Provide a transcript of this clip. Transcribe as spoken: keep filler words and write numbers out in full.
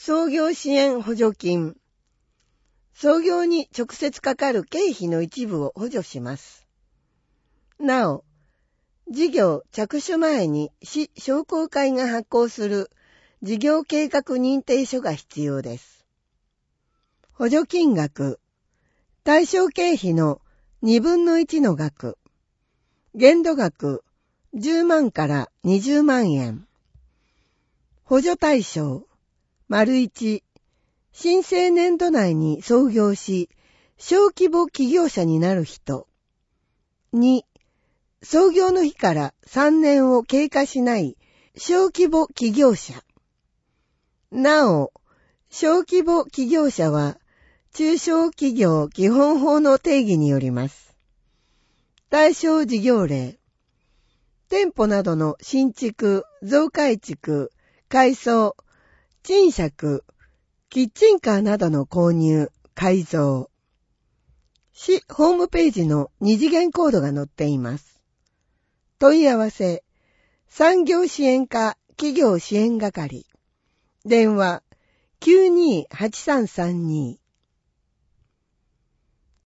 創業支援補助金。創業に直接かかる経費の一部を補助します。なお、事業着手前に市商工会が発行する事業計画認定書が必要です。補助金額。対象経費のにぶんのいちの額。限度額じゅうまんからにじゅうまんえん。補助対象。丸いち、申請年度内に創業し、小規模企業者になる人。に、創業の日からさんねんを経過しない小規模企業者。なお、小規模企業者は、中小企業基本法の定義によります。対象事業例。店舗などの新築、増改築、改装、賃借、キッチンカーなどの購入、改造。市ホームページの二次元コードが載っています。問い合わせ、産業支援課企業支援係。電話、きゅうにーはちさんさんに